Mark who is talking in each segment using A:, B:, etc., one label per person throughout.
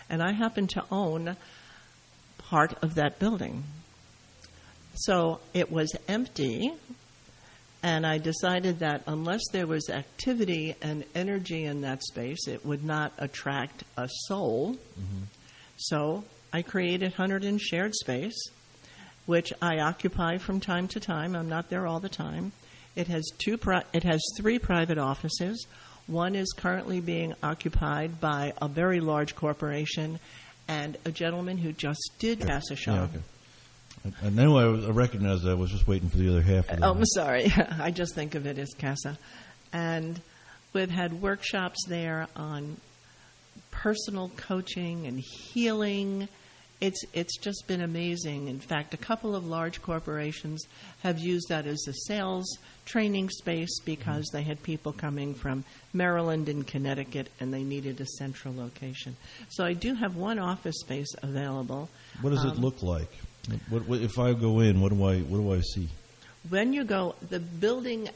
A: And I happen to own part of that building. So it was empty, and I decided that unless there was activity and energy in that space, it would not attract a soul. Mm-hmm. So I created Hunterdon Shared Space, which I occupy from time to time. I'm not there all the time. It has 3 private offices. One is currently being occupied by a very large corporation and a gentleman who just did pass a show.
B: Yeah, okay. I know I recognized that. I was just waiting for the other half of that.
A: Oh, I'm sorry. I just think of it as CASA. And we've had workshops there on personal coaching and healing. It's just been amazing. In fact, a couple of large corporations have used that as a sales training space because they had people coming from Maryland and Connecticut, and they needed a central location. So I do have one office space available.
B: What does it look like? What if I go in? What do I see?
A: When you go, the building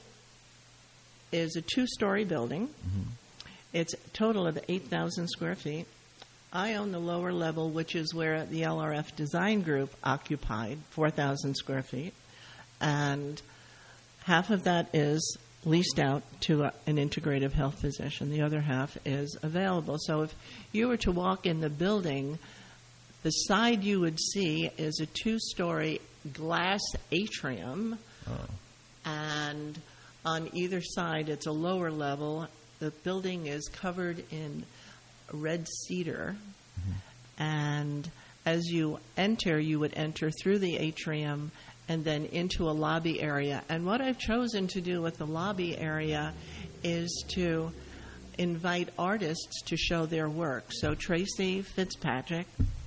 A: is a 2-story building. Mm-hmm. It's a total of 8,000 square feet. I own the lower level, which is where the LRF Design Group occupied, 4,000 square feet. And half of that is leased out to an integrative health physician. The other half is available. So if you were to walk in the building, the side you would see is a 2-story glass atrium. Oh. And on either side, it's a lower level. The building is covered in red cedar. Mm-hmm. And as you enter, you would enter through the atrium and then into a lobby area. And what I've chosen to do with the lobby area is to invite artists to show their work. So Tracy Fitzpatrick,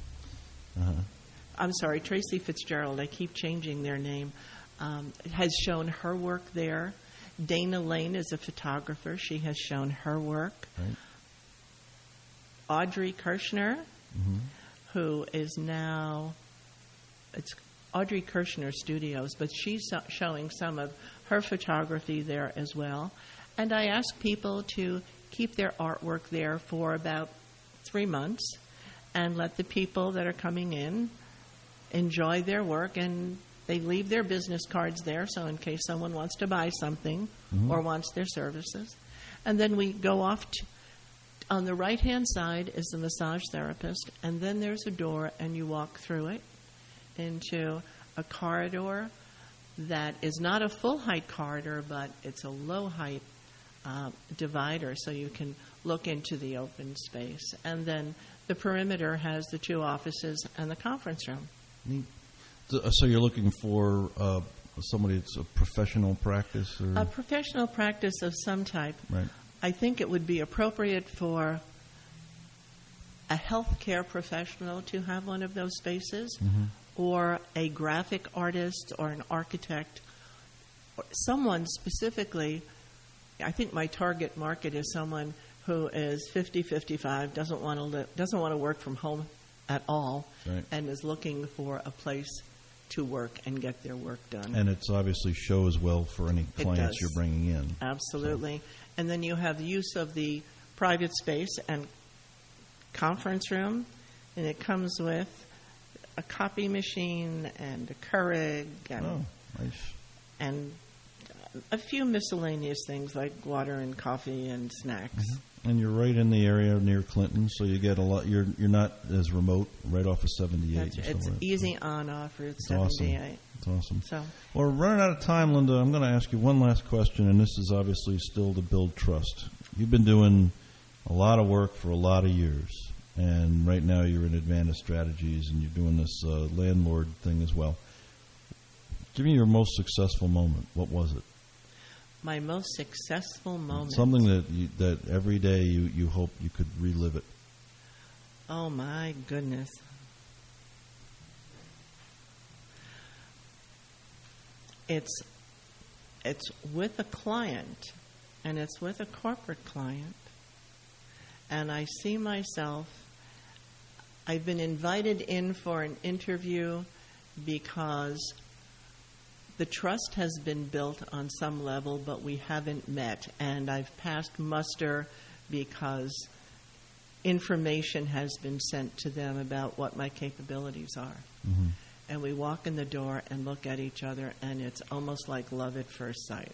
A: Tracy Fitzgerald, I keep changing their name, has shown her work there. Dana Lane is a photographer. She has shown her work. Right. Audrey Kirshner, mm-hmm. who is now, it's Audrey Kirshner Studios, but she's showing some of her photography there as well. And I ask people to keep their artwork there for about 3 months and let the people that are coming in enjoy their work, and they leave their business cards there, so in case someone wants to buy something mm-hmm. or wants their services. And then we go off to, on the right-hand side is the massage therapist, and then there's a door, and you walk through it into a corridor that is not a full-height corridor, but it's a low-height divider, so you can look into the open space. And then the perimeter has the 2 offices and the conference room.
B: Neat. So you're looking for somebody that's a professional practice? Or?
A: A professional practice of some type.
B: Right.
A: I think it would be appropriate for a healthcare professional to have one of those spaces, mm-hmm. or a graphic artist or an architect, or someone specifically. I think my target market is someone who is 50, 55, doesn't want to work from home at all, right. and is looking for a place to work and get their work done.
B: And it's obviously shows well for any clients you're bringing in.
A: Absolutely. So. And then you have the use of the private space and conference room, and it comes with a copy machine and a Keurig and, and a few miscellaneous things like water and coffee and snacks.
B: Mm-hmm. And you're right in the area near Clinton, so you get a lot. You're not as remote, right off of 78.
A: It's easy on off Route 78.
B: Awesome. It's awesome. So, well, we're running out of time, Linda. I'm going to ask you one last question, and this is obviously still to build trust. You've been doing a lot of work for a lot of years, and right now you're in Advantage Strategies, and you're doing this landlord thing as well. Give me your most successful moment. What was it?
A: My most successful moment.
B: Something that every day you hope you could relive it.
A: Oh, my goodness. It's with a client, and it's with a corporate client. And I see myself, I've been invited in for an interview because the trust has been built on some level, but we haven't met. And I've passed muster because information has been sent to them about what my capabilities are.
B: Mm-hmm.
A: And we walk in the door and look at each other, and it's almost like love at first sight.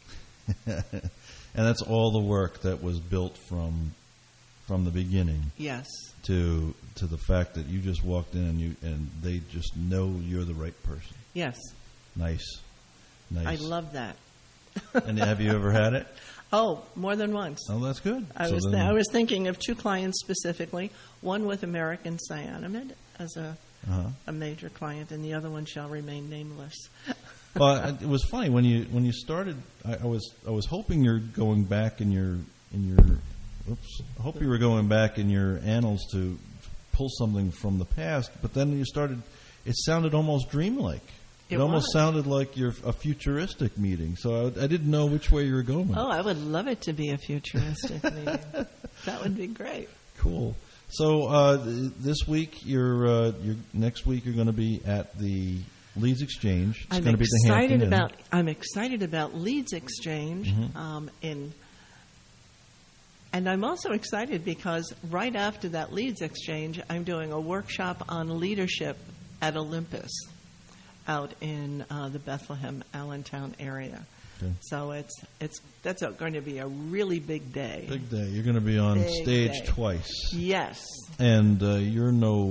B: And that's all the work that was built from the beginning.
A: Yes.
B: To the fact that you just walked in and they just know you're the right person.
A: Yes.
B: Nice.
A: I love that.
B: And have you ever had it?
A: Oh, more than once.
B: Oh, that's good.
A: I was thinking of 2 clients specifically, one with American Cyanamid as a major client, and the other one shall remain nameless.
B: Well, it was funny when you started. I was hoping you're going back in your. I hope you were going back in your annals to pull something from the past, but then you started. It sounded almost dreamlike. It almost sounded like a futuristic meeting. So I didn't know which way you were going.
A: Oh, I would love it to be a futuristic meeting. That would be great.
B: Cool. So this week, next week, you're going to be at the Leads Exchange. It's going to be the Hampton Inn.
A: I'm excited about Leads Exchange and I'm also excited because right after that Leads Exchange, I'm doing a workshop on leadership at Olympus out in the Bethlehem, Allentown area. Okay. So that's going to be a really big day.
B: Big day. You're going to be on stage twice.
A: Yes.
B: And you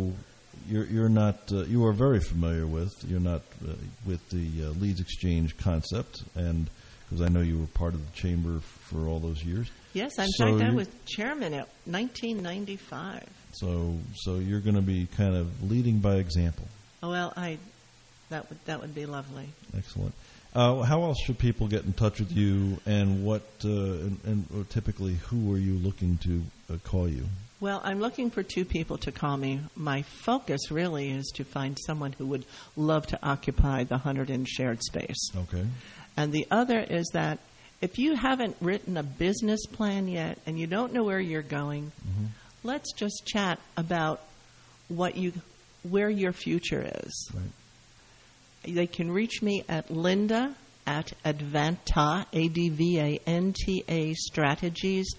B: are very familiar with. You're not with the Leads Exchange concept, and because I know you were part of the chamber for all those years.
A: Yes, in fact, I was chairman at 1995.
B: So you're going to be kind of leading by example.
A: Oh, well, that would be lovely.
B: Excellent. How else should people get in touch with you, and what and typically who are you looking to call you?
A: Well, I'm looking for 2 people to call me. My focus really is to find someone who would love to occupy the Hunterdon shared space.
B: Okay.
A: And the other is that if you haven't written a business plan yet and you don't know where you're going, let's just chat about where your future is. Right. They can reach me at Linda at Advanta, ADVANTA Strategies,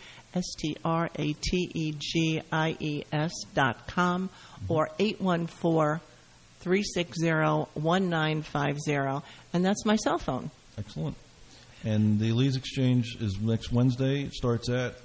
A: STRATEGIES.com, or 814-360-1950, and that's my cell phone.
B: Excellent. And the Leads Exchange is next Wednesday. It starts at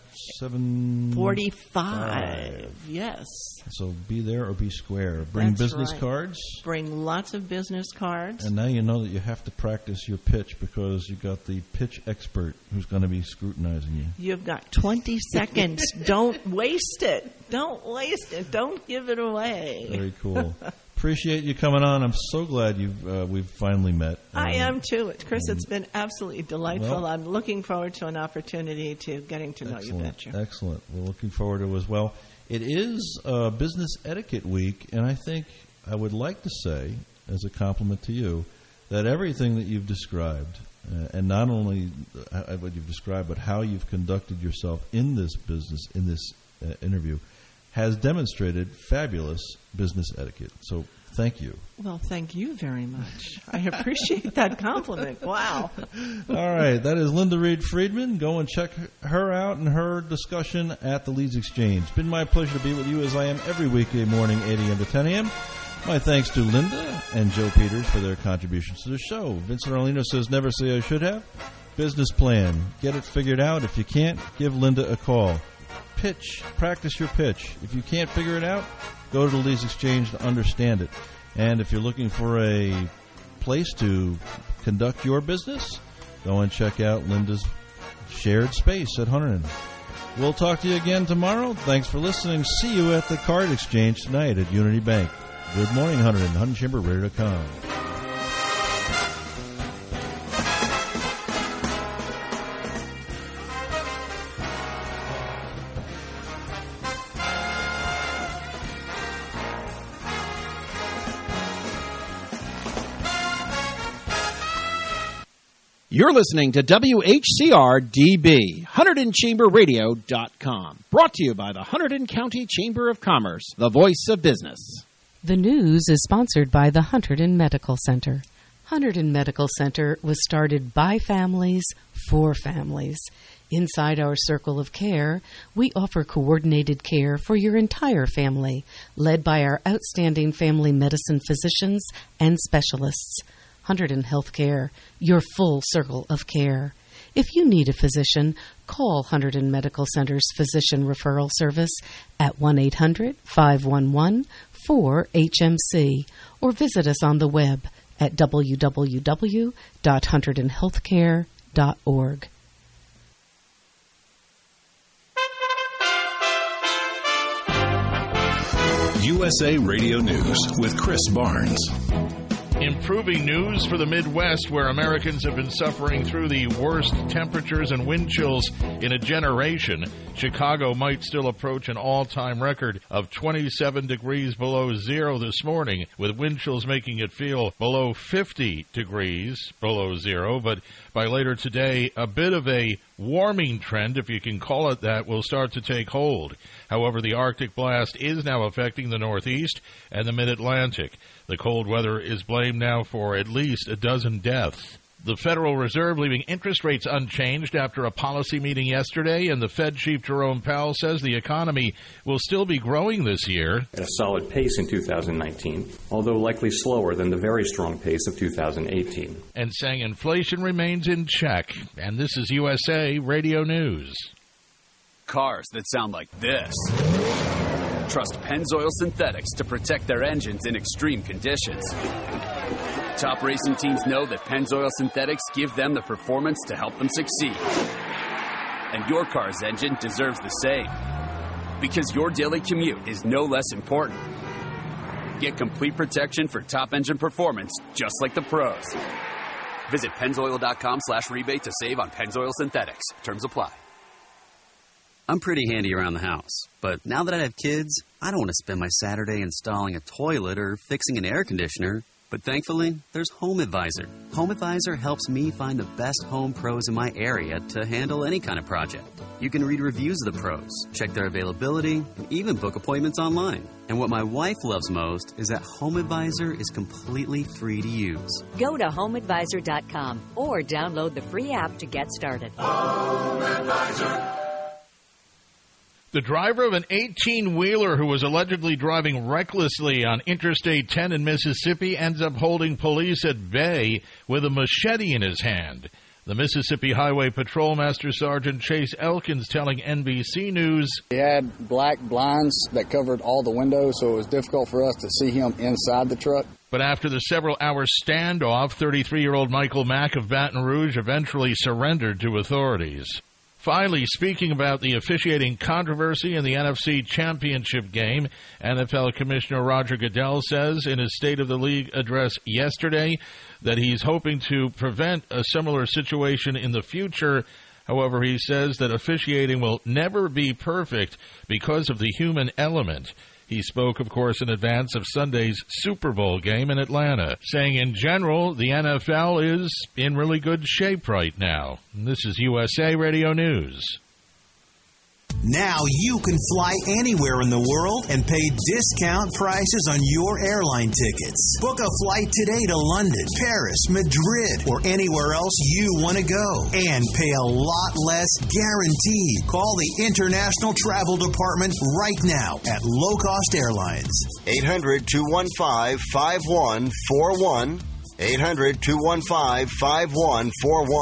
B: 7:45.
A: Yes.
B: So be there or be square. Bring business cards.
A: Bring lots of business cards.
B: And now you know that you have to practice your pitch because you've got the pitch expert who's going to be scrutinizing you.
A: You've got 20 seconds. Don't waste it. Don't waste it. Don't give it away.
B: Very cool. Appreciate you coming on. I'm so glad we've finally met.
A: I am too, Chris. It's been absolutely delightful. Well, I'm looking forward to an opportunity to getting to know you better.
B: Excellent. We're looking forward to it as well. It is Business Etiquette Week, and I think I would like to say, as a compliment to you, that everything that you've described, and not only what you've described, but how you've conducted yourself in this business, in this interview, has demonstrated fabulous business etiquette. So thank you.
A: Well, thank you very much. I appreciate that compliment. Wow.
B: All right. That is Linda Reed Friedman. Go and check her out and her discussion at the Leads Exchange. It's been my pleasure to be with you as I am every weekday morning, 8 a.m. to 10 a.m. My thanks to Linda and Joe Peters for their contributions to the show. Vincent Arlino says, never say I should have. Business plan. Get it figured out. If you can't, give Linda a call. Pitch. Practice your pitch. If you can't figure it out, go to the Leads Exchange to understand it. And if you're looking for a place to conduct your business, go and check out Linda's shared space at Hunterdon. We'll talk to you again tomorrow. Thanks for listening. See you at the Card Exchange tonight at Unity Bank. Good morning, Hunterdon. HunterdonChamberRadio.com.
C: You're listening to WHCR-DB, HunterdonChamberRadio.com. Brought to you by the Hunterdon County Chamber of Commerce, the voice of business.
D: The news is sponsored by the Hunterdon Medical Center. Hunterdon Medical Center was started by families for families. Inside our circle of care, we offer coordinated care for your entire family, led by our outstanding family medicine physicians and specialists. Hunterdon Healthcare, your full circle of care. If you need a physician, call Hunterdon Medical Center's Physician Referral Service at 1-800-511-4HMC or visit us on the web at www.hunterdonhealthcare.org.
E: USA Radio News with Chris Barnes.
F: Improving news for the Midwest, where Americans have been suffering through the worst temperatures and wind chills in a generation. Chicago might still approach an all-time record of 27 degrees below zero this morning, with wind chills making it feel below 50 degrees below zero. But by later today, a bit of a warming trend, if you can call it that, will start to take hold. However, the Arctic blast is now affecting the Northeast and the Mid-Atlantic. The cold weather is blamed now for at least a dozen deaths. The Federal Reserve leaving interest rates unchanged after a policy meeting yesterday, and the Fed Chief Jerome Powell says the economy will still be growing this year.
G: At a solid pace in 2019, although likely slower than the very strong pace of 2018.
F: And saying inflation remains in check. And this is USA Radio News.
H: Cars that sound like this. Trust Pennzoil Synthetics to protect their engines in extreme conditions. Top racing teams know that Pennzoil Synthetics give them the performance to help them succeed. And your car's engine deserves the same. Because your daily commute is no less important. Get complete protection for top engine performance, just like the pros. Visit Pennzoil.com/rebate to save on Pennzoil Synthetics. Terms apply.
I: I'm pretty handy around the house, but now that I have kids, I don't want to spend my Saturday installing a toilet or fixing an air conditioner. But thankfully, there's HomeAdvisor. HomeAdvisor helps me find the best home pros in my area to handle any kind of project. You can read reviews of the pros, check their availability, and even book appointments online. And what my wife loves most is that HomeAdvisor is completely free to use.
J: Go to HomeAdvisor.com or download the free app to get started.
F: HomeAdvisor. The driver of an 18-wheeler who was allegedly driving recklessly on Interstate 10 in Mississippi ends up holding police at bay with a machete in his hand. The Mississippi Highway Patrol Master Sergeant Chase Elkins telling NBC News,
K: he had black blinds that covered all the windows, so it was difficult for us to see him inside the truck.
F: But after the several-hour standoff, 33-year-old Michael Mack of Baton Rouge eventually surrendered to authorities. Finally, speaking about the officiating controversy in the NFC Championship game, NFL Commissioner Roger Goodell says in his State of the League address yesterday that he's hoping to prevent a similar situation in the future. However, he says that officiating will never be perfect because of the human element. He spoke, of course, in advance of Sunday's Super Bowl game in Atlanta, saying in general the NFL is in really good shape right now. And this is USA Radio News.
L: Now you can fly anywhere in the world and pay discount prices on your airline tickets. Book a flight today to London, Paris, Madrid, or anywhere else you want to go. And pay a lot less guaranteed. Call the International Travel Department right now at Low Cost Airlines.
M: 800-215-5141. 800-215-5141.